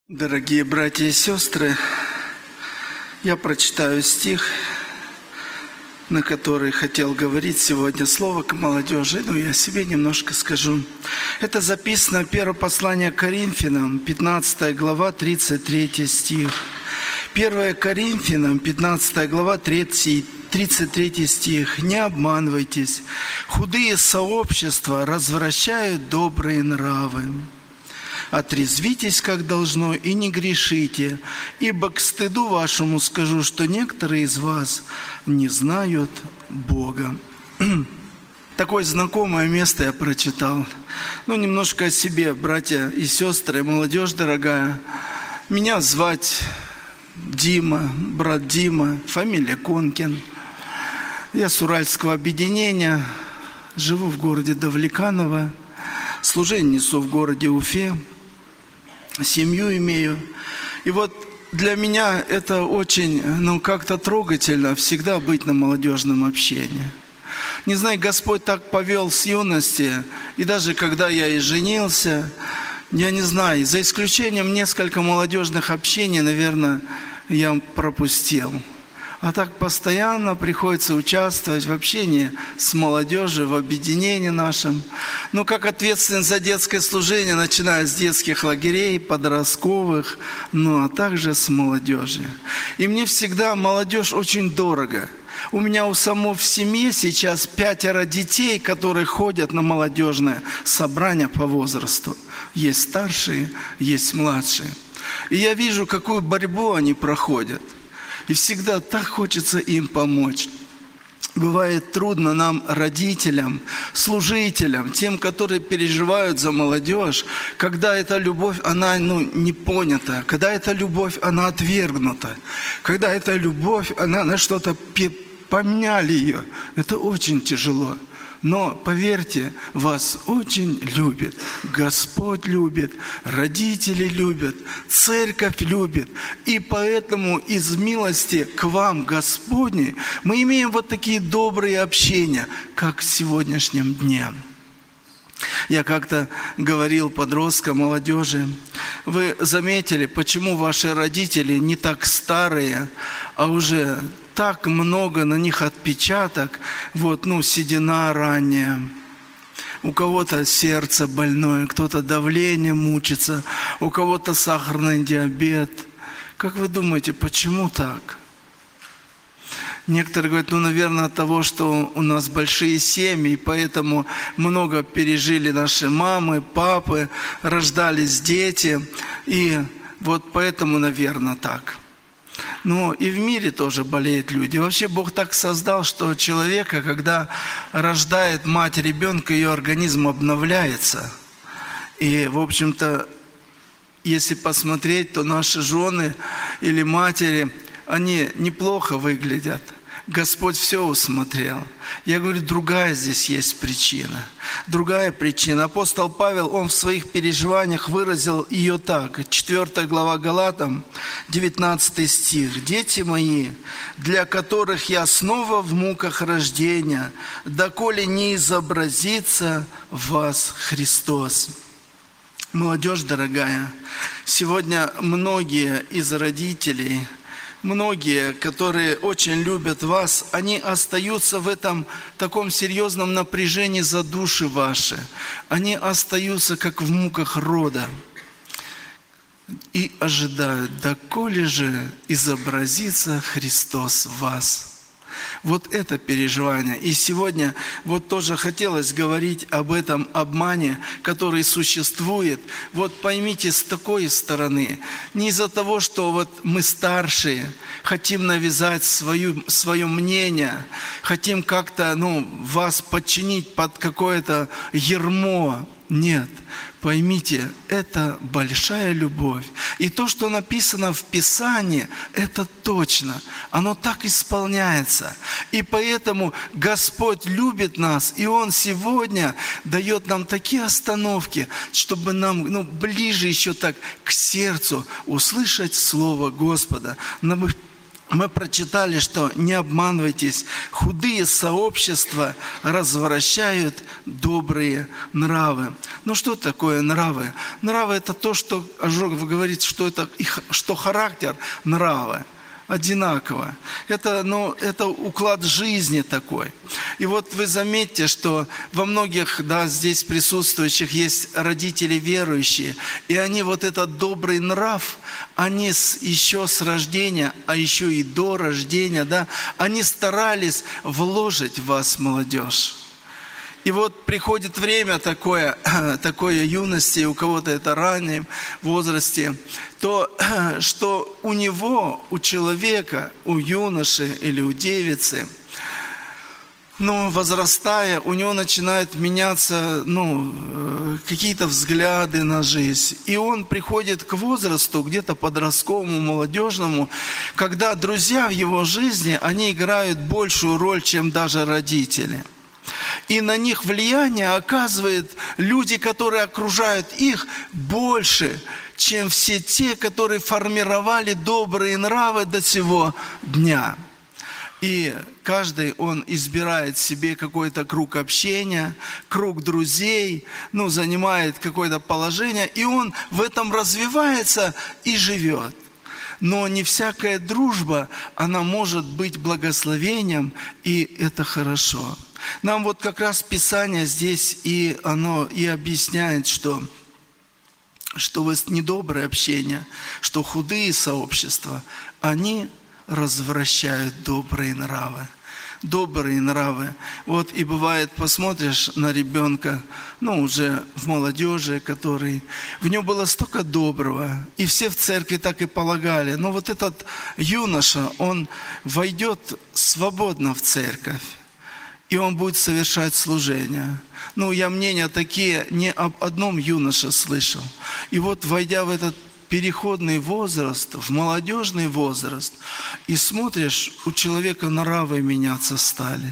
Дорогие братья и сестры, я прочитаю стих, на который хотел говорить сегодня, слово к молодежи, но я о себе немножко скажу. Это записано в первое послание к Коринфянам, 15 глава, 33 стих. 1 Коринфянам, 15 глава, 33 стих. «Не обманывайтесь, худые сообщества развращают добрые нравы. Отрезвитесь, как должно, и не грешите, ибо к стыду вашему скажу, что некоторые из вас не знают Бога». Такое знакомое место я прочитал. Немножко о себе, братья и сестры, молодежь дорогая. Меня звать Дима, брат Дима, фамилия Конкин. Я с Уральского объединения, живу в городе Давлеканово, служение несу в городе Уфе, семью имею. И вот для меня это очень, как-то трогательно всегда быть на молодежном общении. Не знаю, Господь так повел с юности, и даже когда я и женился, я не знаю, за исключением несколько молодежных общений, наверное, я пропустил. А так постоянно приходится участвовать в общении с молодежью, в объединении нашем. Как ответственен за детское служение, начиная с детских лагерей, подростковых, а также с молодежью. И мне всегда молодежь очень дорого. У меня у самого в семье сейчас 5 детей, которые ходят на молодежное собрание по возрасту. Есть старшие, есть младшие. И я вижу, какую борьбу они проходят. И всегда так хочется им помочь. Бывает трудно нам, родителям, служителям, тем, которые переживают за молодежь, когда эта любовь, она не понята, когда эта любовь, она отвергнута, когда эта любовь, она на что-то поменяли ее. Это очень тяжело. Но поверьте, вас очень любит, Господь любит, родители любят, церковь любит. И поэтому из милости к вам, Господней, мы имеем вот такие добрые общения, как в сегодняшнем дне. Я как-то говорил подросткам, молодежи, вы заметили, почему ваши родители не так старые, а уже так много на них отпечаток, седина ранняя. У кого-то сердце больное, кто-то давление мучится, у кого-то сахарный диабет. Как вы думаете, почему так? Некоторые говорят, наверное, от того, что у нас большие семьи, поэтому много пережили наши мамы, папы, рождались дети, и вот поэтому, наверное, так. И в мире тоже болеют люди. Вообще Бог так создал, что человека, когда рождает мать ребенка, ее организм обновляется. И, в общем-то, если посмотреть, то наши жены или матери, они неплохо выглядят. Господь все усмотрел. Я говорю, другая здесь есть причина. Другая причина. Апостол Павел, он в своих переживаниях выразил ее так. 4 глава Галатам, 19 стих. «Дети мои, для которых я снова в муках рождения, доколе не изобразится в вас Христос». Молодежь дорогая, сегодня многие из родителей, многие, которые очень любят вас, они остаются в этом таком серьезном напряжении за души ваши. Они остаются, как в муках рода. И ожидают, доколе же изобразится Христос в вас. Вот это переживание. И сегодня тоже хотелось говорить об этом обмане, который существует. Поймите, с такой стороны. Не из-за того, что мы старшие, хотим навязать свое мнение, хотим как-то вас подчинить под какое-то ярмо. Нет, поймите, это большая любовь. И то, что написано в Писании, это точно. Оно так исполняется. И поэтому Господь любит нас, и Он сегодня дает нам такие остановки, чтобы нам ближе еще так к сердцу услышать Слово Господа. мы прочитали, что не обманывайтесь, худые сообщества развращают добрые нравы. Ну что такое нравы? Нравы – это то, что Ожогов говорит, что характер нрава одинаково. Это уклад жизни такой. И вот вы заметьте, что во многих, здесь присутствующих есть родители верующие, и они вот этот добрый нрав, они еще с рождения, а еще и до рождения, они старались вложить в вас, молодежь. И вот приходит время такое юности, у кого-то это раннем возрасте, то что у него, у человека, у юноши или у девицы, возрастая, у него начинают меняться какие-то взгляды на жизнь. И он приходит к возрасту, где-то подростковому, молодежному, когда друзья в его жизни, они играют большую роль, чем даже родители. И на них влияние оказывают люди, которые окружают их, больше, чем все те, которые формировали добрые нравы до сего дня. И каждый, он избирает себе какой-то круг общения, круг друзей, занимает какое-то положение, и он в этом развивается и живет. Но не всякая дружба, она может быть благословением, и это хорошо. Нам вот как раз Писание здесь оно объясняет, что недоброе общение, что худые сообщества, они развращают добрые нравы. Добрые нравы. Вот и бывает, посмотришь на ребенка, уже в молодежи, в нем было столько доброго, и все в церкви так и полагали. Но вот этот юноша, он войдет свободно в церковь, и он будет совершать служение. Я мнения такие не об одном юноше слышал. И вот, войдя в этот переходный возраст, в молодежный возраст, и смотришь, у человека нравы меняться стали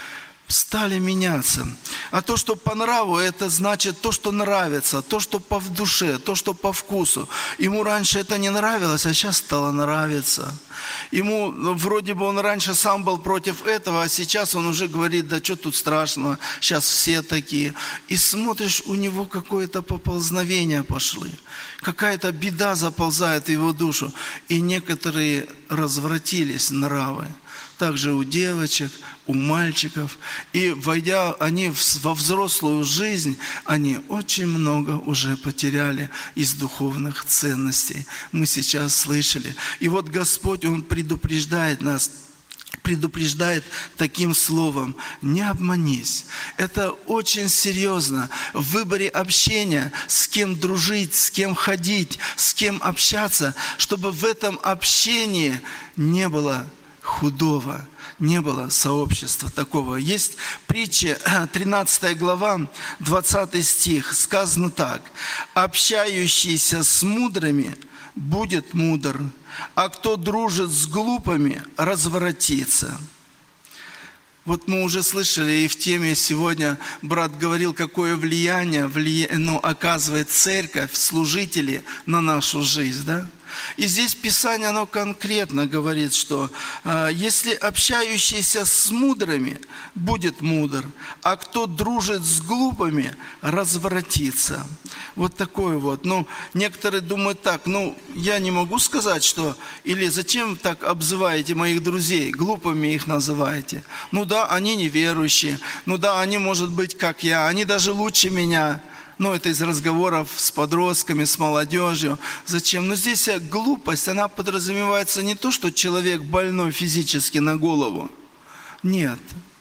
меняться. А то, что по нраву, это значит то, что нравится, то, что по душе, то, что по вкусу. Ему раньше это не нравилось, а сейчас стало нравиться. Ему, вроде бы он раньше сам был против этого, а сейчас он уже говорит, да что тут страшного, сейчас все такие. И смотришь, у него какое-то поползновение пошли. Какая-то беда заползает в его душу. И некоторые развратились нравы. Также у девочек, у мальчиков. И войдя они во взрослую жизнь, они очень много уже потеряли из духовных ценностей. Мы сейчас слышали. И вот Господь, Он предупреждает нас, предупреждает таким словом: не обманись. Это очень серьезно. В выборе общения, с кем дружить, с кем ходить, с кем общаться, чтобы в этом общении не было худого, не было сообщества такого. Есть притча, 13 глава, 20 стих, сказано так: «Общающийся с мудрыми будет мудр, а кто дружит с глупыми, развратится». Вот мы уже слышали, и в теме сегодня брат говорил, какое влияние оказывает церковь, служители на нашу жизнь, И здесь Писание, оно конкретно говорит, что если общающийся с мудрыми будет мудр, а кто дружит с глупыми, развратится. Вот такое вот. Некоторые думают так, я не могу сказать, что, или зачем так обзываете моих друзей, глупыми их называете. Они неверующие, они, может быть, как я, они даже лучше меня. Это из разговоров с подростками, с молодежью. Зачем? Но здесь глупость, она подразумевается не то, что человек больной физически на голову. Нет.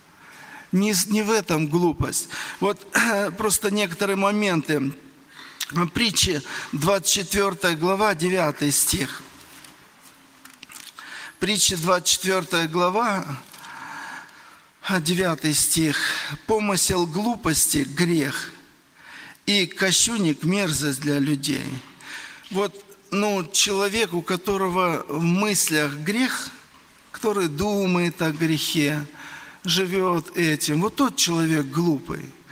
Не в этом глупость. Вот просто некоторые моменты. Притчи, 24 глава, 9 стих. Притчи, 24 глава, 9 стих. «Помысел глупости – грех, и кощунник – мерзость для людей». Вот, человек, у которого в мыслях грех, который думает о грехе, живет этим, вот тот человек глупый.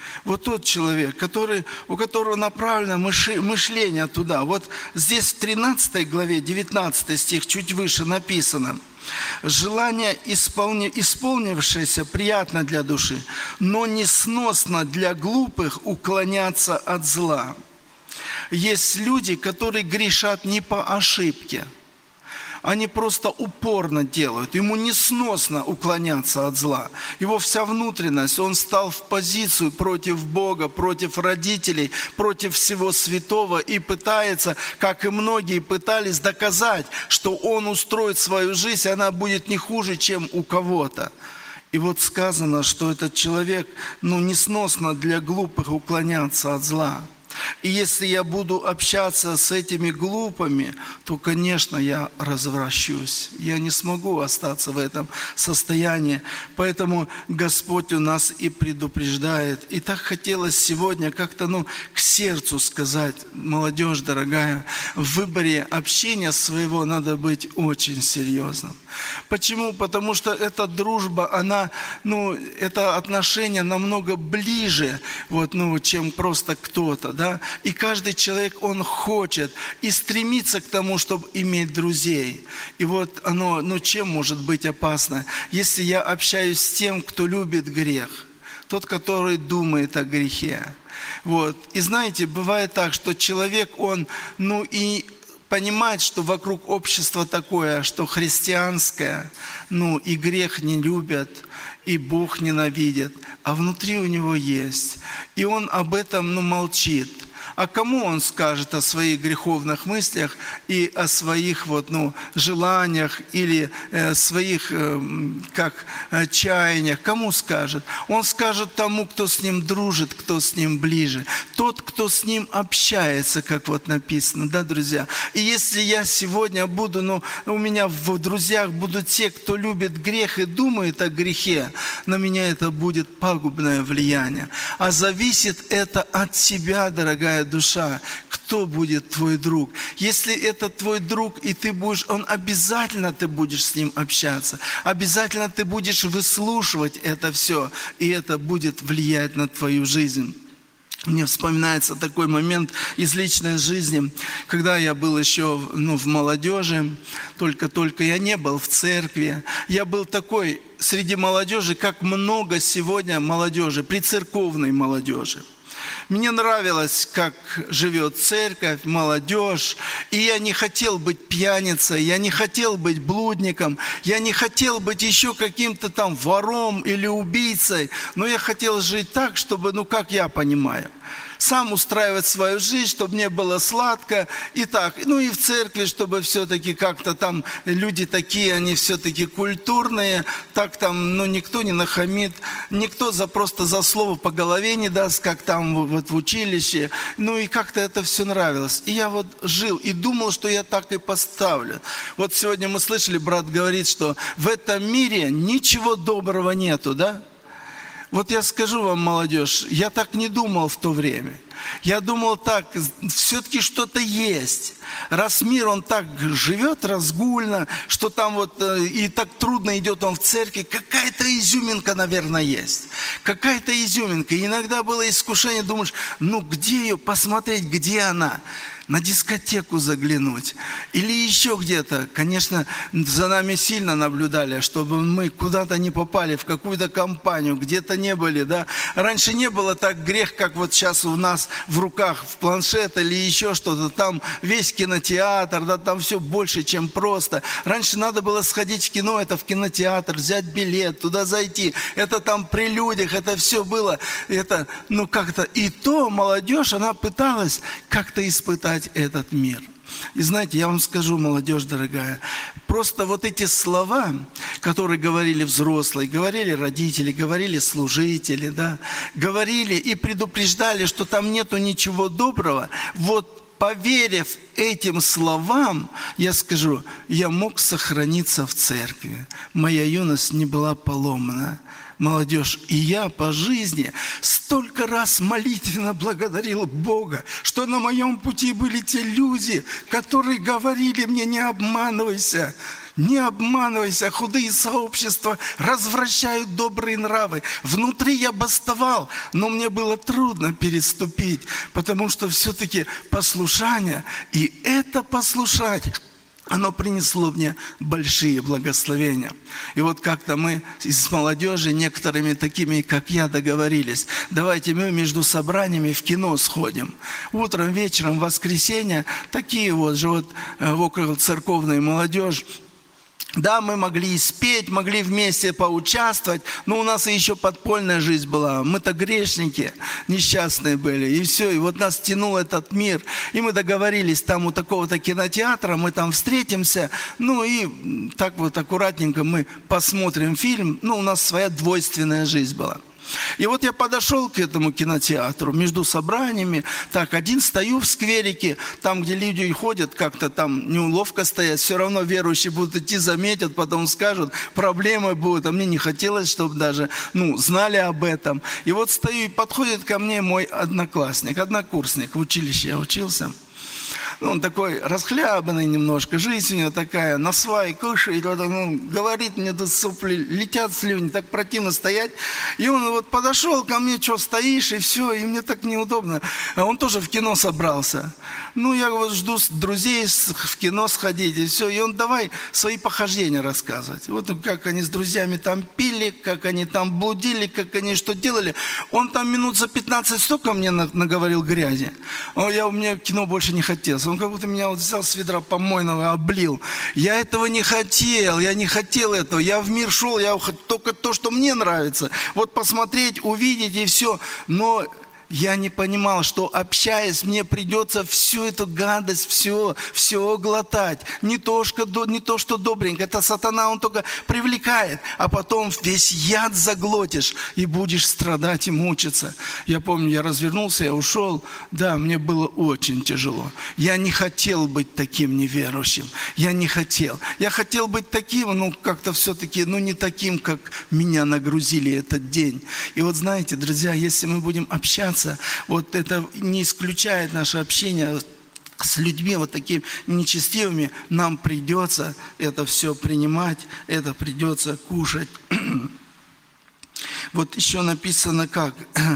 Вот тот человек, у которого направлено мышление туда. Вот здесь в 13 главе, 19 стих, чуть выше написано. «Желание, исполнившееся, приятно для души, но несносно для глупых уклоняться от зла». Есть люди, которые грешат не по ошибке. Они просто упорно делают. Ему несносно уклоняться от зла. Его вся внутренность, он стал в позицию против Бога, против родителей, против всего святого и пытается, как и многие пытались, доказать, что он устроит свою жизнь, и она будет не хуже, чем у кого-то. И вот сказано, что этот человек, несносно для глупых уклоняться от зла. И если я буду общаться с этими глупыми, то, конечно, я развращусь. Я не смогу остаться в этом состоянии. Поэтому Господь у нас и предупреждает. И так хотелось сегодня как-то, к сердцу сказать, молодежь дорогая, в выборе общения своего надо быть очень серьезным. Почему? Потому что эта дружба, она, это отношение намного ближе, чем просто кто-то, да. И каждый человек, он хочет и стремится к тому, чтобы иметь друзей. И вот оно, чем может быть опасно? Если я общаюсь с тем, кто любит грех, тот, который думает о грехе. И знаете, бывает так, что человек, он, и понимает, что вокруг общество такое, что христианское, и грех не любят, и Бог ненавидит, а внутри у него есть. И он об этом, молчит. А кому он скажет о своих греховных мыслях и о своих желаниях или своих чаяниях? Кому скажет? Он скажет тому, кто с ним дружит, кто с ним ближе. Тот, кто с ним общается, как написано, да, друзья? И если я сегодня буду, у меня в друзьях будут те, кто любит грех и думает о грехе, на меня это будет пагубное влияние. А зависит это от тебя, дорогая душа, кто будет твой друг. Если это твой друг, и ты будешь, обязательно ты будешь с ним общаться. Обязательно ты будешь выслушивать это все, и это будет влиять на твою жизнь. Мне вспоминается такой момент из личной жизни, когда я был еще в молодежи, только я не был в церкви. Я был такой среди молодежи, как много сегодня молодежи, прицерковной молодежи. Мне нравилось, как живет церковь, молодежь. И я не хотел быть пьяницей, я не хотел быть блудником, я не хотел быть еще каким-то там вором или убийцей. Но я хотел жить так, чтобы, как я понимаю, сам устраивать свою жизнь, чтобы мне было сладко. И так, и в церкви, чтобы все-таки как-то там люди такие, они все-таки культурные. Так там, никто не нахамит, никто просто за слово по голове не даст, как там в училище. И как-то это все нравилось. И я жил и думал, что я так и поставлю. Сегодня мы слышали, брат говорит, что в этом мире ничего доброго нету, да? Я скажу вам, молодежь, я так не думал в то время. Я думал так, все-таки что-то есть. Раз мир, он так живет разгульно, что там и так трудно идет он в церкви, какая-то изюминка, наверное, есть. Какая-то изюминка. И иногда было искушение, думаешь, где ее посмотреть, где она? На дискотеку заглянуть. Или еще где-то. Конечно, за нами сильно наблюдали, чтобы мы куда-то не попали, в какую-то компанию, где-то не были, да. Раньше не было так грех, как сейчас у нас в руках, в планшет или еще что-то. Там весь кинотеатр, да, там все больше, чем просто. Раньше надо было сходить в кино, это в кинотеатр, взять билет, туда зайти. Это там при людях, это все было. Это, как-то. И то молодежь, она пыталась как-то испытать этот мир. И знаете, я вам скажу, молодежь дорогая, просто эти слова, которые говорили взрослые, говорили родители, говорили служители, да, говорили и предупреждали, что там нету ничего доброго, поверив этим словам, я скажу, я мог сохраниться в церкви. Моя юность не была поломана. Молодежь, и я по жизни столько раз молитвенно благодарил Бога, что на моем пути были те люди, которые говорили мне, не обманывайся. Не обманывайся, худые сообщества развращают добрые нравы. Внутри я бастовал, но мне было трудно переступить, потому что все-таки послушание, и это послушание, оно принесло мне большие благословения. И вот как-то мы с молодежью, некоторыми такими, как я, договорились. Давайте мы между собраниями в кино сходим. Утром, вечером, в воскресенье, такие вот же вот около церковной молодежь. Да, мы могли и спеть, могли вместе поучаствовать, но у нас и еще подпольная жизнь была. Мы-то грешники, несчастные были. И все, и вот нас тянул этот мир. И мы договорились, там у такого-то кинотеатра, мы там встретимся. Ну и так вот аккуратненько мы посмотрим фильм. Ну, у нас своя двойственная жизнь была. И вот я подошел к этому кинотеатру между собраниями. Так, один стою в скверике, там, где люди ходят, как-то там неуловко стоять. Все равно верующие будут идти, заметят, потом скажут, проблемы будут. А мне не хотелось, чтобы даже, знали об этом. И вот стою, и подходит ко мне мой однокурсник. В училище я учился. Он такой расхлябанный немножко, жизнь у него такая, на свай кушает, говорит мне, тут сопли, летят слюни, так противно стоять. И он вот подошел ко мне, что стоишь, и все, и мне так неудобно. А он тоже в кино собрался. Я вот жду друзей в кино сходить, и все. И он давай свои похождения рассказывать. Вот как они с друзьями там пили, как они там блудили, как они что делали. Он там минут за 15 столько мне наговорил грязи. У меня кино больше не хотелось. Он как будто меня вот взял с ведра помойного, облил. Я этого не хотел, я не хотел этого. Я в мир шел, я только то, что мне нравится. Вот посмотреть, увидеть и все. Но я не понимал, что общаясь, мне придется всю эту гадость, все глотать. Не то, что добренько. Это сатана, он только привлекает. А потом весь яд заглотишь и будешь страдать и мучиться. Я помню, я развернулся, я ушел. Да, мне было очень тяжело. Я не хотел быть таким неверующим. Я не хотел. Я хотел быть таким, как-то все-таки, не таким, как меня нагрузили этот день. И вот знаете, друзья, если мы будем общаться, вот это не исключает наше общение с людьми вот такими нечестивыми, нам придется это все принимать, это придется кушать. Вот еще написано как,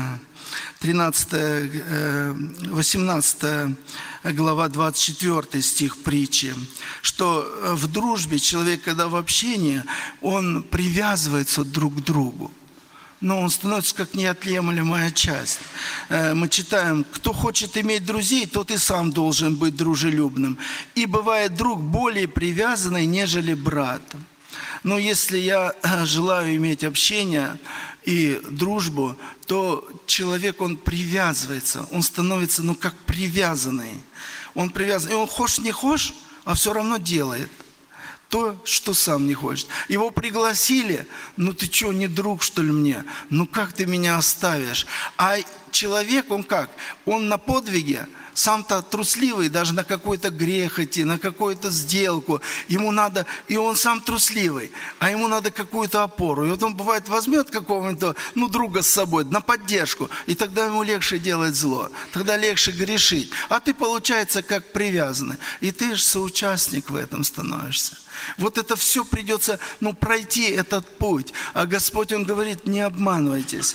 18 глава, 24 стих притчи, что в дружбе человек, когда в общении, он привязывается друг к другу. Но он становится как неотъемлемая часть. Мы читаем, кто хочет иметь друзей, тот и сам должен быть дружелюбным. И бывает друг более привязанный, нежели брат. Но если я желаю иметь общение и дружбу, то человек, он привязывается, он становится, как привязанный. Он привязан, и он хочешь не хочешь, а все равно делает то, что сам не хочет. Его пригласили, ты что, не друг, что ли, мне? Как ты меня оставишь? А человек, он как? Он на подвиге, сам-то трусливый, даже на какой-то грех идти, на какую-то сделку. Ему надо, и он сам трусливый, а ему надо какую-то опору. И вот он, бывает, возьмет какого-нибудь, друга с собой на поддержку, и тогда ему легче делать зло, тогда легче грешить. А ты, получается, как привязанный. И ты же соучастник в этом становишься. Вот это все придется, пройти этот путь. А Господь, Он говорит, не обманывайтесь,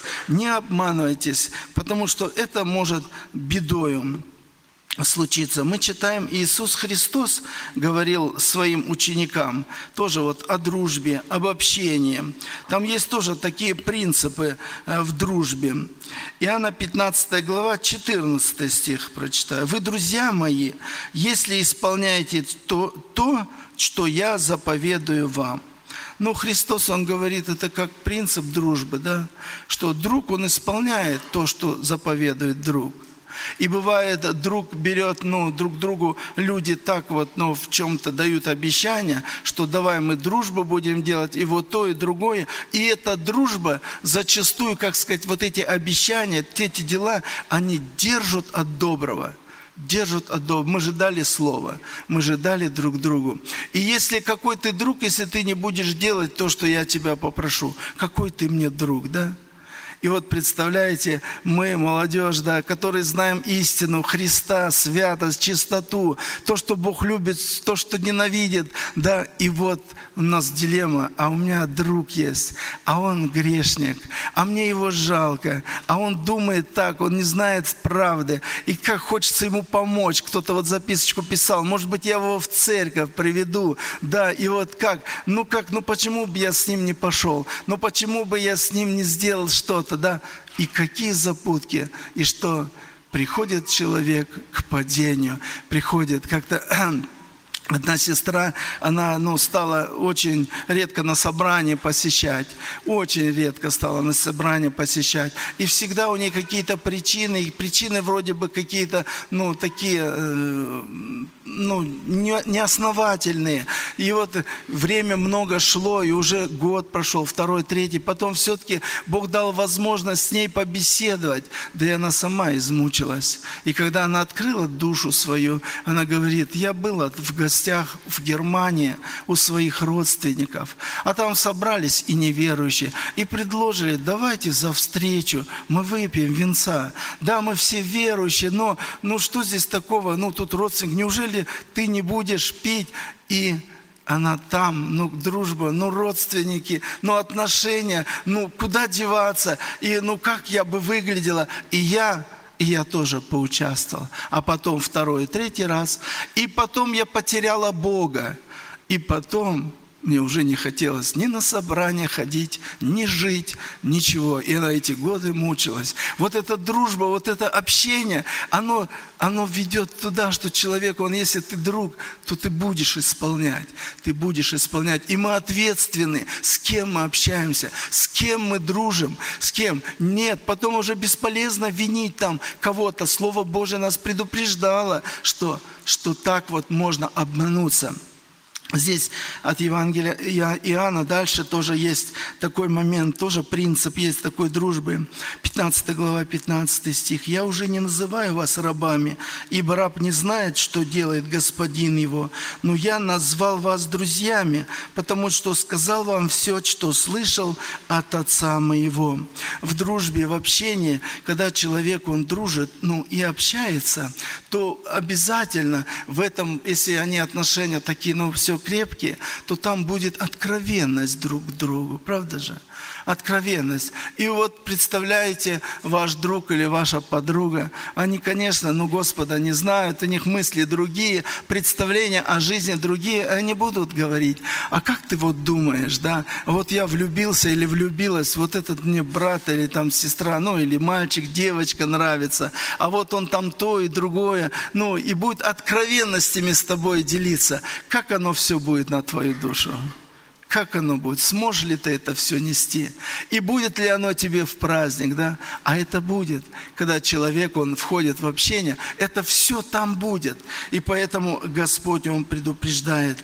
потому что это может бедою случиться. Мы читаем, Иисус Христос говорил своим ученикам тоже вот о дружбе, об общении. Там есть тоже такие принципы в дружбе. Иоанна 15 глава, 14 стих прочитаю. «Вы, друзья мои, если исполняете то, что я заповедую вам». Христос, Он говорит, это как принцип дружбы, да? Что друг, он исполняет то, что заповедует друг. И бывает, друг берет, друг другу люди так вот, в чем-то дают обещания, что давай мы дружбу будем делать, и вот то, и другое. И эта дружба зачастую, как сказать, вот эти обещания, эти дела, они держат от доброго. Мы же дали слово, мы же дали друг другу. И если какой ты друг, если ты не будешь делать то, что я тебя попрошу, какой ты мне друг, да? И И вот представляете, мы, молодежь, да, которые знаем истину Христа, святость, чистоту, то, что Бог любит, то, что ненавидит, да, и вот у нас дилемма, а у меня друг есть, а он грешник, а мне его жалко, а он думает так, он не знает правды, и как хочется ему помочь. Кто-то вот записочку писал, может быть, я его в церковь приведу, да, и вот как, ну почему бы я с ним не пошел, ну почему бы я с ним не сделал что-то, да, и какие запутки, и что приходит человек к падению, приходит как-то... Одна сестра, она стала очень редко на собрание посещать. Очень редко стала на собрание посещать. И всегда у нее какие-то причины. И причины вроде бы какие-то, такие, неосновательные. И вот время много шло, и уже год прошел, второй, третий. Потом все-таки Бог дал возможность с ней побеседовать. Да и она сама измучилась. И когда она открыла душу свою, она говорит, я была в гостях в Германии у своих родственников, а там собрались и неверующие, и предложили, давайте за встречу, мы выпьем винца. Да, мы все верующие, но что здесь такого, тут родственник, неужели ты не будешь пить? И она там, дружба, родственники, отношения, куда деваться, и как я бы выглядела, и я тоже поучаствовал. А потом второй, третий раз. И потом я потеряла Бога. И потом мне уже не хотелось ни на собрания ходить, ни жить, ничего. И на эти годы мучилась. Вот эта дружба, вот это общение, оно ведет туда, что человек, если ты друг, то ты будешь исполнять. Ты будешь исполнять. И мы ответственны, с кем мы общаемся, с кем мы дружим, с кем. Нет, потом уже бесполезно винить там кого-то. Слово Божие нас предупреждало, что так вот можно обмануться. Здесь от Евангелия Иоанна дальше тоже есть такой момент, тоже принцип есть такой дружбы. 15 глава, 15 стих. «Я уже не называю вас рабами, ибо раб не знает, что делает господин его, но я назвал вас друзьями, потому что сказал вам все, что слышал от Отца моего». В дружбе, в общении, когда человек, он дружит, и общается, то обязательно в этом, если они отношения такие, все крепкие, то там будет откровенность друг к другу, правда же? Откровенность. И вот представляете, ваш друг или ваша подруга, они, конечно, Господа не знают, у них мысли другие, представления о жизни другие, они будут говорить, а как ты вот думаешь, да? Вот я влюбился или влюбилась, вот этот мне брат или там сестра, или мальчик, девочка нравится, а вот он там то и другое, и будет откровенностями с тобой делиться. Как оно все будет на твою душу? Как оно будет? Сможешь ли ты это все нести? И будет ли оно тебе в праздник, да? А это будет, когда человек, он входит в общение, это все там будет. И поэтому Господь, Он предупреждает,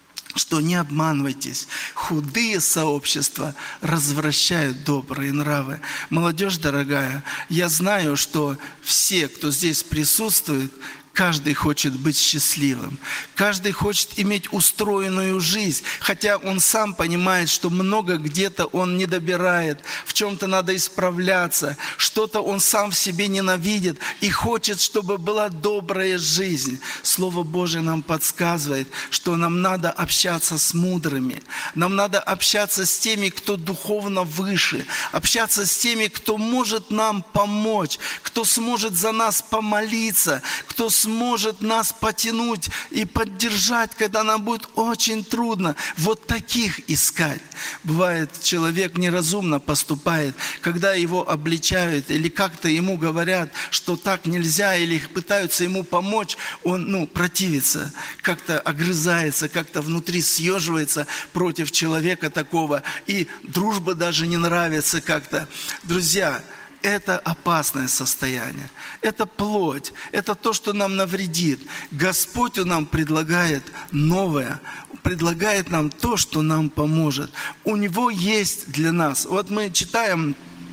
что не обманывайтесь. Худые сообщества развращают добрые нравы. Молодежь дорогая, я знаю, что все, кто здесь присутствует, каждый хочет быть счастливым. Каждый хочет иметь устроенную жизнь. Хотя он сам понимает, что много где-то он не добирает. В чем-то надо исправляться. Что-то он сам в себе ненавидит. И хочет, чтобы была добрая жизнь. Слово Божие нам подсказывает, что нам надо общаться с мудрыми. Нам надо общаться с теми, кто духовно выше. Общаться с теми, кто может нам помочь. Кто сможет за нас помолиться. Кто сможет нас потянуть и поддержать, когда нам будет очень трудно. Вот таких искать. Бывает, человек неразумно поступает, когда его обличают или как-то ему говорят, что так нельзя, или пытаются ему помочь, он противится, как-то огрызается, как-то внутри съеживается против человека такого, и дружба даже не нравится как-то. Друзья, это опасное состояние. Это плоть. Это то, что нам навредит. Господь нам предлагает новое. Предлагает нам то, что нам поможет. У Него есть для нас. Вот мы читаем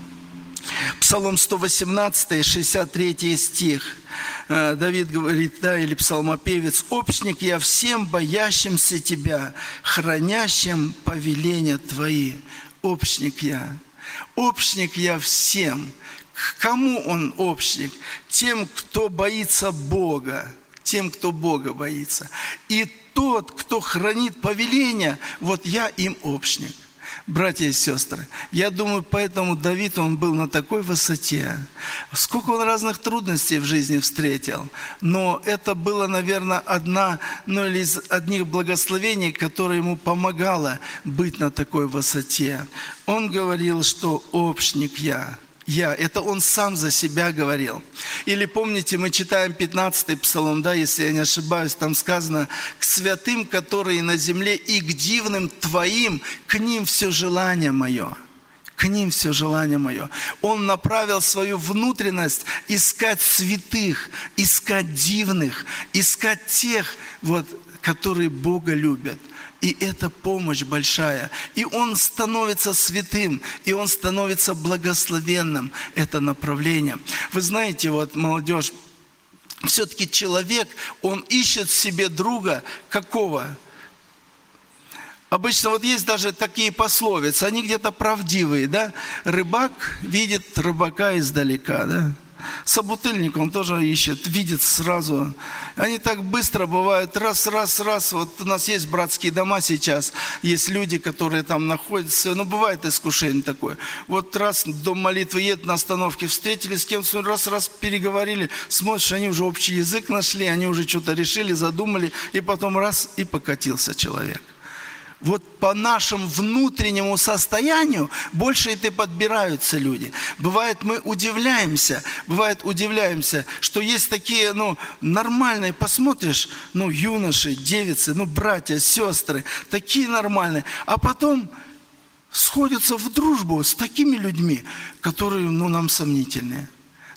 Псалом 118, 63 стих. Давид говорит, или псалмопевец, «Общник я всем боящимся Тебя, хранящим повеления Твои». Общник я. Общник я всем. К кому он общник? Тем, кто боится Бога. Тем, кто Бога боится. И тот, кто хранит повеления, вот я им общник. Братья и сестры, я думаю, поэтому Давид, он был на такой высоте. Сколько он разных трудностей в жизни встретил. Но это было, наверное, из одних благословений, которое ему помогало быть на такой высоте. Он говорил, что общник я. Это он сам за себя говорил. Или помните, мы читаем 15-й псалом, да, если я не ошибаюсь, там сказано: «К святым, которые на земле, и к дивным твоим, к ним все желание мое». К ним все желание мое. Он направил свою внутренность искать святых, искать дивных, искать тех, которые Бога любят. И это помощь большая. И он становится святым, и он становится благословенным. Это направление. Вы знаете, молодежь, все-таки человек, он ищет себе друга какого? Обычно есть даже такие пословицы, они где-то правдивые, да? Рыбак видит рыбака издалека, да? Собутыльник, он тоже ищет, видит сразу. Они так быстро бывают, раз. Вот у нас есть братские дома сейчас, есть люди, которые там находятся. Бывает искушение такое. Раз дом молитвы едет на остановке, встретились с кем-то, раз переговорили, смотришь, они уже общий язык нашли, они уже что-то решили, задумали, и потом и покатился человек. По нашему внутреннему состоянию больше и подбираются люди. Бывает, мы удивляемся, что есть такие, нормальные, посмотришь, юноши, девицы, братья, сестры, такие нормальные, а потом сходятся в дружбу с такими людьми, которые, нам сомнительные.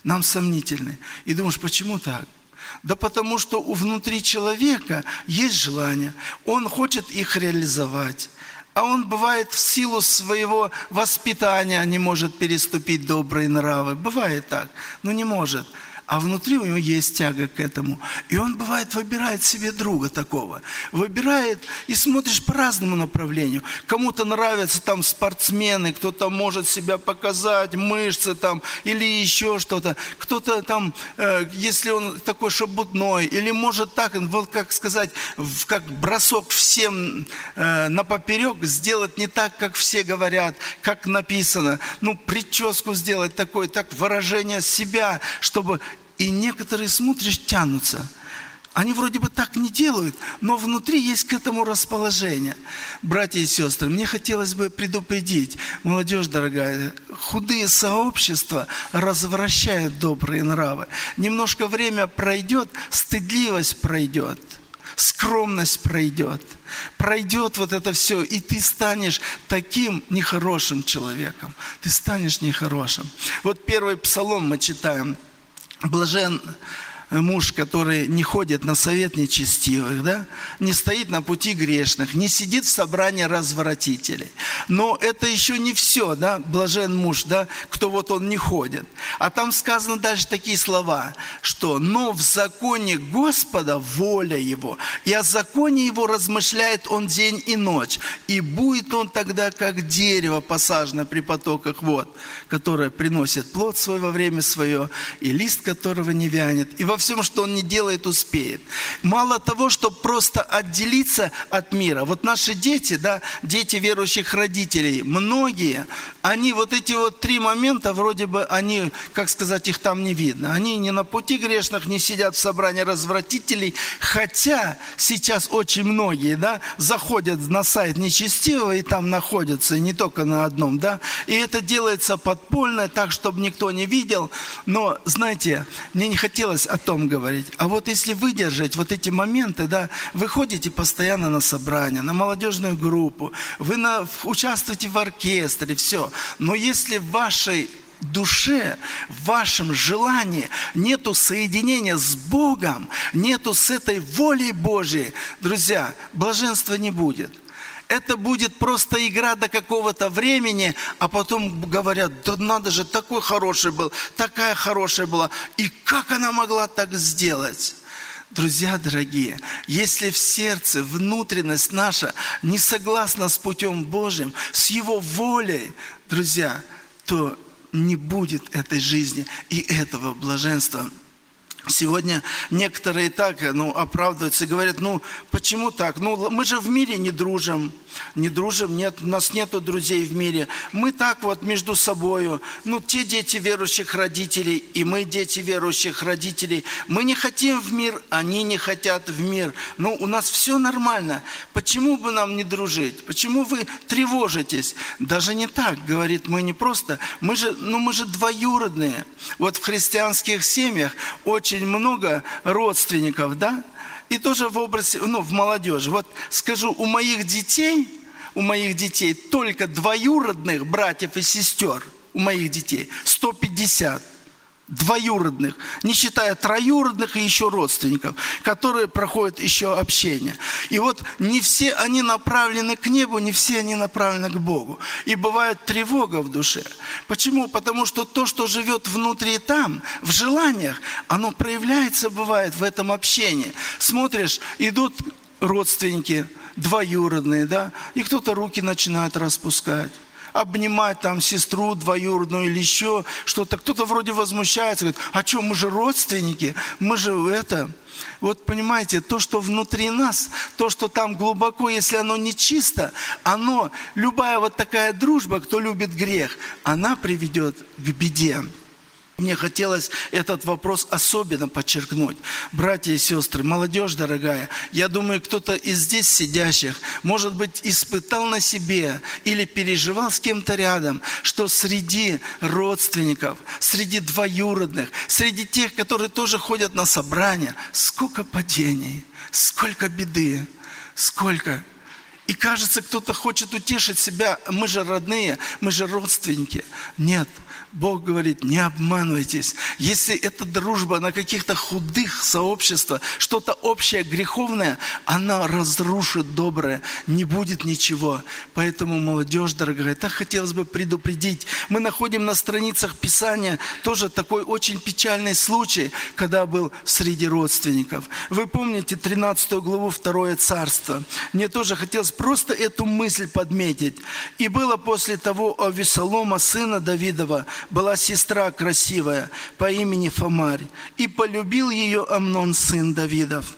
И думаешь, почему так? Да потому что внутри человека есть желание, он хочет их реализовать. А он, бывает, в силу своего воспитания не может переступить добрые нравы. Бывает так, но не может. А внутри у него есть тяга к этому. И он, бывает, выбирает себе друга такого. Выбирает и смотришь по разному направлению. Кому-то нравятся там спортсмены, кто-то может себя показать, мышцы там, или еще что-то. Кто-то там, если он такой шебутной, или может так, как сказать, как бросок всем напоперек, сделать не так, как все говорят, как написано. Прическу сделать такое, так выражение себя, чтобы... И некоторые, смотришь, тянутся. Они вроде бы так не делают, но внутри есть к этому расположение. Братья и сестры, мне хотелось бы предупредить, молодежь дорогая, худые сообщества развращают добрые нравы. Немножко время пройдет, стыдливость пройдет, скромность пройдет. Пройдет это все, и ты станешь таким нехорошим человеком. Ты станешь нехорошим. Первый псалом мы читаем. Блажен муж, который не ходит на совет нечестивых, да? Не стоит на пути грешных, не сидит в собрании развратителей. Но это еще не все, да? Блажен муж, да? Кто он не ходит. А там сказано даже такие слова, что «но в законе Господа воля его, и о законе его размышляет он день и ночь, и будет он тогда, как дерево, посаженное при потоках вод, которое приносит плод свой во время свое, и лист которого не вянет, и во всем, что он не делает, успеет». Мало того, чтобы просто отделиться от мира. Наши дети, да, дети верующих родителей, многие, они эти 3 момента, вроде бы, они, как сказать, их там не видно. Они не на пути грешных, не сидят в собрании развратителей, хотя сейчас очень многие, да, заходят на сайт нечестивого и там находятся, и не только на одном, да, и это делается подпольно, так, чтобы никто не видел. Но, знаете, мне не хотелось о том говорить. А если выдержать эти моменты, да, вы ходите постоянно на собрания, на молодежную группу, вы участвуете в оркестре, все. Но если в вашей душе, в вашем желании нету соединения с Богом, нету с этой волей Божьей, друзья, блаженства не будет. Это будет просто игра до какого-то времени, а потом говорят: да надо же, такой хороший был, такая хорошая была. И как она могла так сделать? Друзья дорогие, если в сердце внутренность наша не согласна с путем Божьим, с Его волей, друзья, то не будет этой жизни и этого блаженства. Сегодня некоторые так, оправдываются и говорят, почему так? Мы же в мире не дружим, нет, у нас нету друзей в мире. Мы так вот между собою, те дети верующих родителей, и мы дети верующих родителей. Мы не хотим в мир, они не хотят в мир. У нас все нормально. Почему бы нам не дружить? Почему вы тревожитесь? Даже не так, говорит, мы не просто, мы же двоюродные. Вот в христианских семьях очень много родственников, да? И тоже в образе, в молодежи. Вот скажу, у моих детей только двоюродных братьев и сестер, у моих детей 150 двоюродных, не считая троюродных и еще родственников, которые проходят еще общение. И вот не все они направлены к небу, не все они направлены к Богу. И бывает тревога в душе. Почему? Потому что то, что живет внутри там, в желаниях, оно проявляется, бывает, в этом общении. Смотришь, идут родственники двоюродные, да, и кто-то руки начинает распускать. Обнимать там сестру двоюродную или еще что-то. Кто-то вроде возмущается, говорит, а что, мы же родственники, мы же это. Вот понимаете, то, что внутри нас, то, что там глубоко, если оно не чисто, любая вот такая дружба, кто любит грех, она приведет к беде. Мне хотелось этот вопрос особенно подчеркнуть. Братья и сестры, молодежь дорогая, я думаю, кто-то из здесь сидящих, может быть, испытал на себе или переживал с кем-то рядом, что среди родственников, среди двоюродных, среди тех, которые тоже ходят на собрания, сколько падений, сколько беды, сколько. И кажется, кто-то хочет утешить себя, мы же родные, мы же родственники. Нет. Бог говорит, не обманывайтесь. Если эта дружба на каких-то худых сообществах, что-то общее, греховное, она разрушит доброе, не будет ничего. Поэтому, молодежь дорогая, так хотелось бы предупредить. Мы находим на страницах Писания тоже такой очень печальный случай, когда был среди родственников. Вы помните 13 главу 2 Царство? Мне тоже хотелось просто эту мысль подметить. И было после того у Авессалома, сына Давидова, была сестра красивая по имени Фамарь, и полюбил ее Амнон, сын Давидов.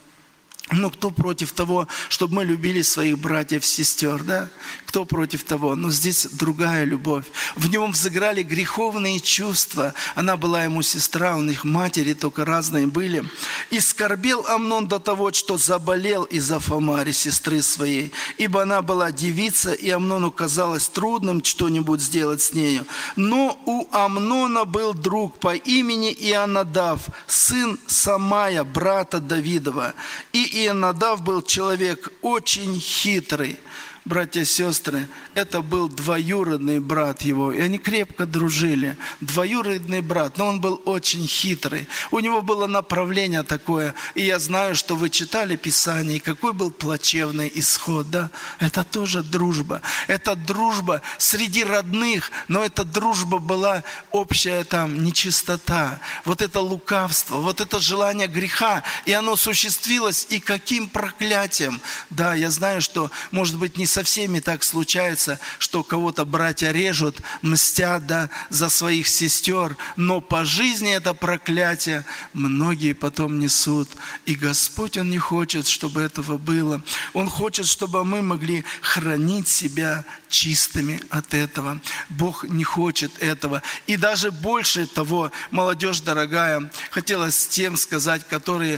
Кто против того, чтобы мы любили своих братьев и сестер, да? Кто против того? Но здесь другая любовь. В нем взыграли греховные чувства. Она была ему сестра, у них матери только разные были. И скорбел Амнон до того, что заболел из-за Фамари, сестры своей. Ибо она была девица, и Амнону казалось трудным что-нибудь сделать с нею. Но у Амнона был друг по имени Ионадав, сын Самая, брата Давидова. И Ионадав был человек очень хитрый. Братья и сестры, это был двоюродный брат его, и они крепко дружили. Двоюродный брат, но он был очень хитрый. У него было направление такое, и я знаю, что вы читали Писание, и какой был плачевный исход, да? Это тоже дружба. Это дружба среди родных, но эта дружба была общая там нечистота, вот это лукавство, вот это желание греха, и оно осуществилось, и каким проклятием. Да, я знаю, что, может быть, не со всеми так случается, что кого-то братья режут, мстят, да, за своих сестер, но по жизни это проклятие многие потом несут. И Господь, Он не хочет, чтобы этого было. Он хочет, чтобы мы могли хранить себя чистыми от этого. Бог не хочет этого. И даже больше того, молодежь дорогая, хотелось тем сказать, которые,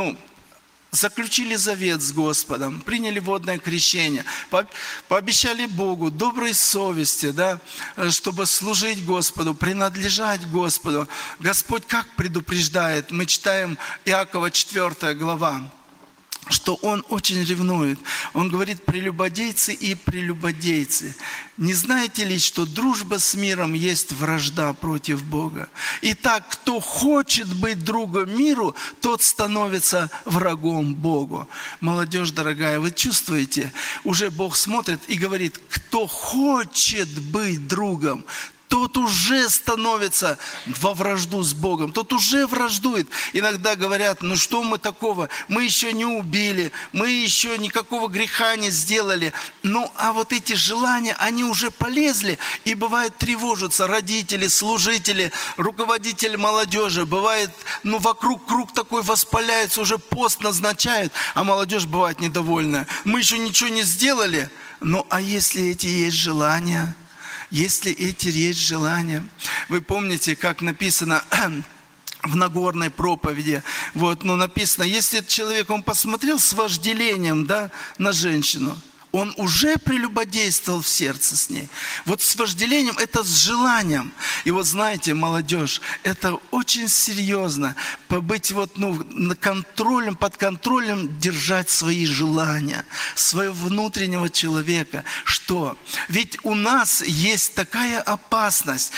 заключили завет с Господом, приняли водное крещение, пообещали Богу доброй совести, да, чтобы служить Господу, принадлежать Господу. Господь как предупреждает? Мы читаем Иакова 4 глава, что Он очень ревнует. Он говорит, прелюбодейцы и прелюбодейцы. Не знаете ли, что дружба с миром есть вражда против Бога? Итак, кто хочет быть другом миру, тот становится врагом Богу. Молодежь дорогая, вы чувствуете, уже Бог смотрит и говорит, кто хочет быть другом, тот уже становится во вражду с Богом, тот уже враждует. Иногда говорят, ну что мы такого, мы еще не убили, мы еще никакого греха не сделали. Ну а вот эти желания, они уже полезли, и бывает тревожатся родители, служители, руководители молодежи. Бывает, ну вокруг круг такой воспаляется, уже пост назначают, а молодежь бывает недовольная. Мы еще ничего не сделали, ну а если эти есть желания? Если эти есть желания. Вы помните, как написано в Нагорной проповеди, написано, если человек, он посмотрел с вожделением, на женщину, он уже прелюбодействовал в сердце с ней. Вот с вожделением, это с желанием. И вот знаете, молодежь, это очень серьезно. Побыть под контролем держать свои желания, своего внутреннего человека. Что? Ведь у нас есть такая опасность.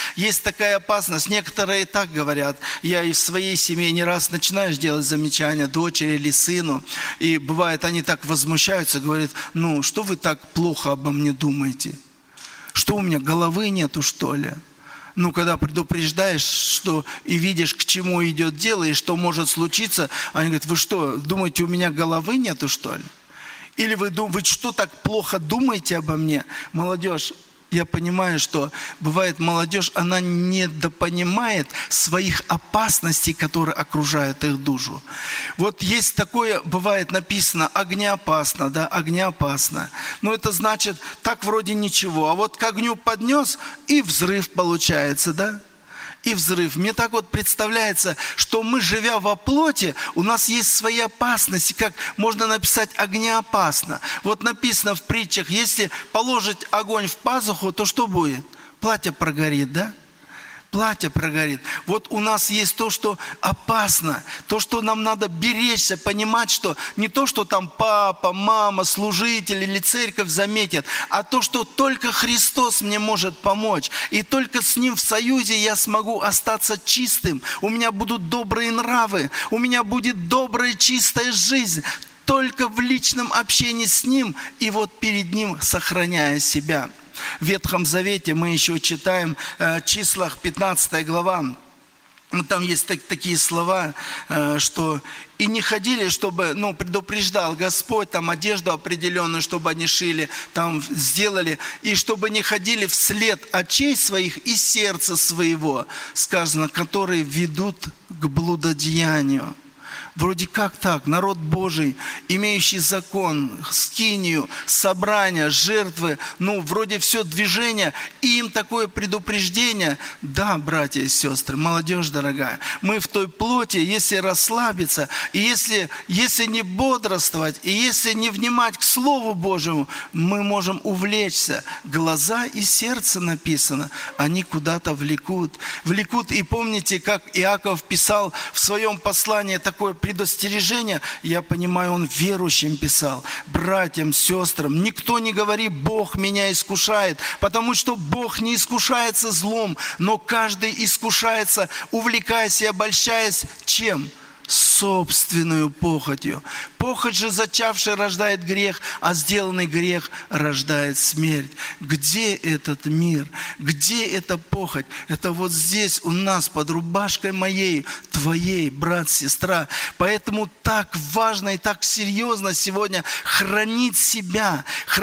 Некоторые так говорят. Я и в своей семье не раз начинаешь делать замечания дочери или сыну. И бывает, они так возмущаются, говорят, что вы так плохо обо мне думаете? Что у меня головы нету, что ли? Когда предупреждаешь, что и видишь, к чему идет дело, и что может случиться, они говорят, вы что, думаете, у меня головы нету, что ли? Или вы что, так плохо думаете обо мне? Молодежь, я понимаю, что бывает молодежь, она недопонимает своих опасностей, которые окружают их душу. Вот есть такое, бывает написано, огнеопасно, огнеопасно. Это значит, так вроде ничего, а вот к огню поднес, и взрыв получается, И взрыв. Мне так представляется, что мы, живя во плоти, у нас есть свои опасности, как можно написать огнеопасно. Написано в притчах, если положить огонь в пазуху, то что будет? Платье прогорит, Платье прогорит. У нас есть то, что опасно, то, что нам надо беречься, понимать, что не то, что там папа, мама, служитель или церковь заметят, а то, что только Христос мне может помочь. И только с Ним в союзе я смогу остаться чистым. У меня будут добрые нравы, у меня будет добрая, чистая жизнь. Только в личном общении с Ним и перед Ним сохраняя себя. В Ветхом Завете мы еще читаем в Числах 15 глава. Там есть такие слова, что «и не ходили, чтобы, предупреждал Господь, там одежду определенную, чтобы они шили, там сделали, и чтобы не ходили вслед очей своих и сердца своего», сказано, которые ведут к блудодеянию. Вроде как так, народ Божий, имеющий закон, скинию, собрания, жертвы, вроде все движение, и им такое предупреждение. Да, братья и сестры, молодежь дорогая, мы в той плоти, если расслабиться, и если не бодрствовать, и если не внимать к Слову Божьему, мы можем увлечься. Глаза и сердце написано, они куда-то влекут. И помните, как Иаков писал в своем послании такое предостережение, я понимаю, он верующим писал, братьям, сестрам, никто не говори, Бог меня искушает, потому что Бог не искушается злом, но каждый искушается, увлекаясь и обольщаясь чем? Собственную похотью. Похоть же зачавшая рождает грех, а сделанный грех рождает смерть. Где этот мир? Где эта похоть? Это здесь у нас, под рубашкой моей, твоей, брат, сестра. Поэтому так важно и так серьезно сегодня хранить себя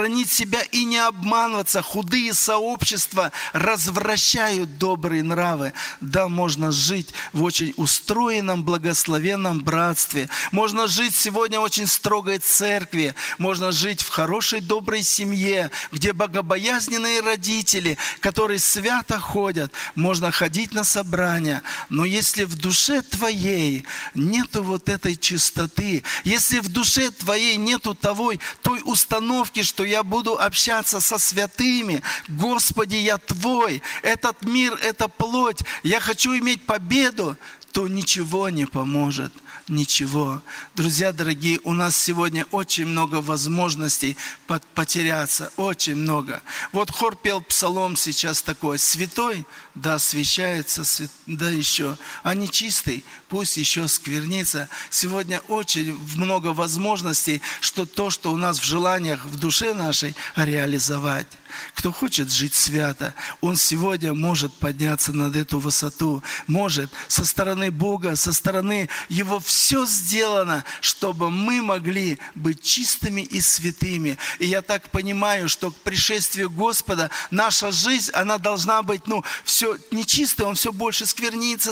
и не обманываться. Худые сообщества развращают добрые нравы. Да, можно жить в очень устроенном, благословенном братстве. Можно жить сегодня в очень строгой церкви. Можно жить в хорошей, доброй семье, где богобоязненные родители, которые свято ходят. Можно ходить на собрания. Но если в душе твоей нету этой чистоты, если в душе твоей нету той установки, что я буду общаться со святыми, Господи, я Твой, этот мир, эта плоть, я хочу иметь победу, то ничего не поможет. Ничего. Друзья дорогие, у нас сегодня очень много возможностей потеряться. Очень много. Хор пел псалом сейчас такой. Святой, да, освящается, да еще. А нечистый, пусть еще сквернится. Сегодня очень много возможностей, что то, что у нас в желаниях, в душе нашей, реализовать. кто хочет жить свято, он сегодня может подняться над эту высоту. Может. Со стороны Бога, со стороны Его все сделано, чтобы мы могли быть чистыми и святыми. И я так понимаю, что к пришествию Господа наша жизнь, она должна быть, все нечистая, он все больше сквернится,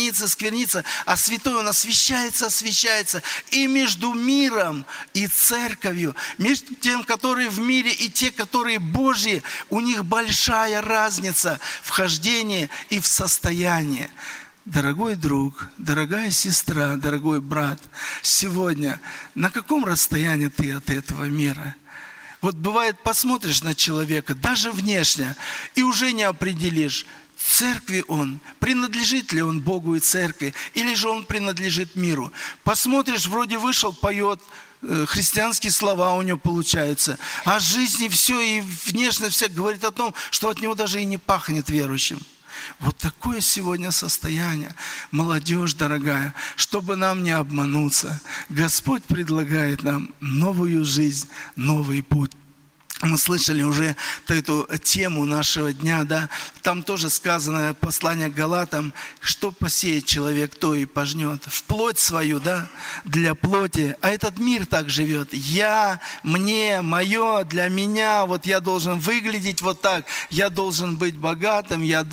а святой он освящается. И между миром и церковью, между тем, которые в мире, и те, которые Божьи, у них большая разница в хождении и в состоянии. Дорогой друг, дорогая сестра, дорогой брат, сегодня на каком расстоянии ты от этого мира? Вот бывает, посмотришь на человека, даже внешне, и уже не определишь, в церкви он, принадлежит ли он Богу и церкви, или же он принадлежит миру. Посмотришь, вроде вышел, поет, христианские слова у него получаются, а жизни все, и внешне все говорит о том, что от него даже и не пахнет верующим. Вот такое сегодня состояние. Молодежь дорогая, чтобы нам не обмануться, Господь предлагает нам новую жизнь, новый путь. Мы слышали уже эту тему нашего дня, да? Там тоже сказано послание к Галатам, что посеет человек, то и пожнет. В плоть свою, да, для плоти. А этот мир так живет. Я, мне, мое, для меня. Вот я должен выглядеть вот так. Я должен быть богатым, я,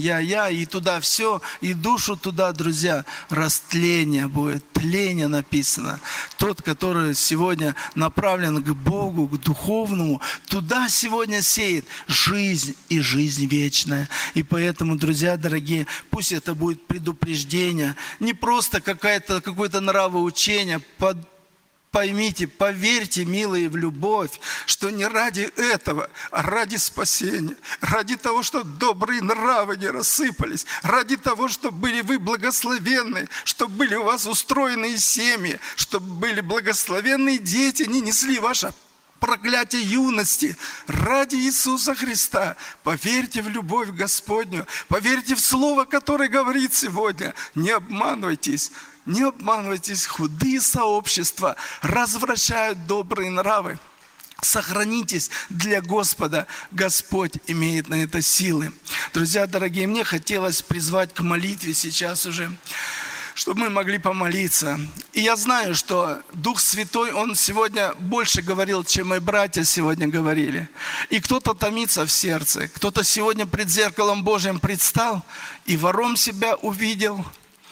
и туда все, и душу туда, друзья. Растление будет, тление написано. Тот, который сегодня направлен к Богу, к духовному, туда сегодня сеет жизнь и жизнь вечная. И поэтому, друзья дорогие, пусть это будет предупреждение, не просто какое-то нравоучение. Поймите, поверьте, милые, в любовь, что не ради этого, а ради спасения, ради того, чтобы добрые нравы не рассыпались, ради того, чтобы были вы благословенны, чтобы были у вас устроенные семьи, чтобы были благословенные дети, не несли ваше проклятие юности. Ради Иисуса Христа поверьте в любовь Господню, поверьте в Слово, которое говорит сегодня. Не обманывайтесь, худые сообщества развращают добрые нравы. Сохранитесь для Господа. Господь имеет на это силы. Друзья дорогие, мне хотелось призвать к молитве сейчас уже, чтобы мы могли помолиться. И я знаю, что Дух Святой, Он сегодня больше говорил, чем мои братья сегодня говорили. И кто-то томится в сердце, кто-то сегодня пред зеркалом Божьим предстал и вором себя увидел,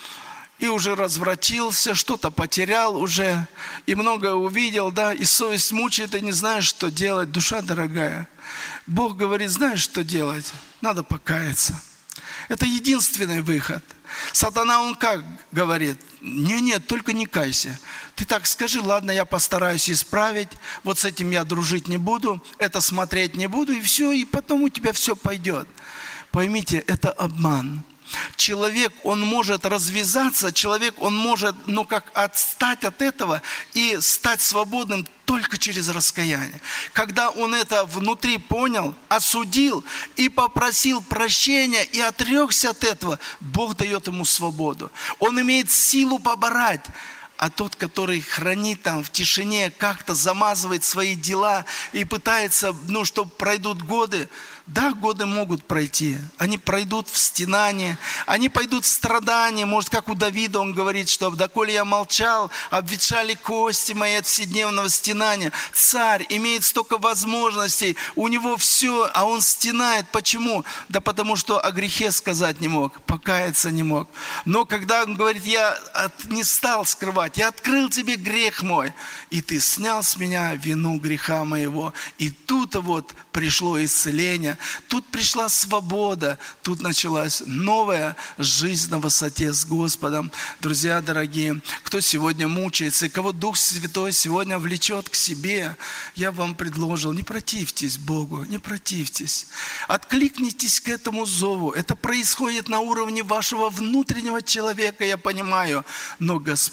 и уже развратился, что-то потерял уже, и многое увидел, да, и совесть мучает, и не знаешь, что делать. Душа дорогая, Бог говорит, знаешь, что делать? Надо покаяться. Это единственный выход. Сатана, он как говорит? Нет, только не кайся. Ты так скажи, ладно, я постараюсь исправить, вот с этим я дружить не буду, это смотреть не буду, и все, и потом у тебя все пойдет. Поймите, это обман. Человек, он может развязаться, человек, он может, отстать от этого и стать свободным только через раскаяние. Когда он это внутри понял, осудил и попросил прощения и отрекся от этого, Бог дает ему свободу. Он имеет силу побороть. А тот, который хранит там в тишине, как-то замазывает свои дела и пытается, чтобы пройдут годы. Да, годы могут пройти. Они пройдут в стенании, они пойдут в страдания. Может, как у Давида он говорит, что «доколе я молчал, обветшали кости мои от вседневного стенания». Царь имеет столько возможностей, у него все, а он стенает. Почему? Да потому что о грехе сказать не мог, покаяться не мог. Но когда он говорит, я не стал скрывать, я открыл тебе грех мой, и ты снял с меня вину греха моего. И тут вот пришло исцеление, тут пришла свобода, тут началась новая жизнь на высоте с Господом. Друзья дорогие, кто сегодня мучается, и кого Дух Святой сегодня влечет к себе, я вам предложил, не противьтесь Богу, не противьтесь. Откликнитесь к этому зову. Это происходит на уровне вашего внутреннего человека, я понимаю, но Господь, Он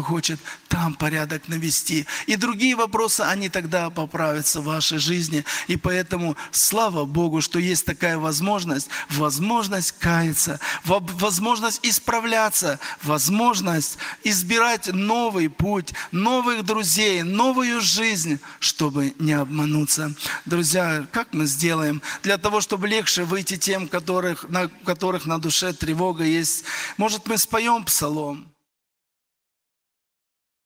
хочет там порядок навести. И другие вопросы, они тогда поправятся в вашей жизни. И поэтому слава Богу, что есть такая возможность каяться, возможность исправляться, возможность избирать новый путь, новых друзей, новую жизнь, чтобы не обмануться. Друзья, как мы сделаем для того, чтобы легче выйти тем, у которых на душе тревога есть? Может, мы споем псалом?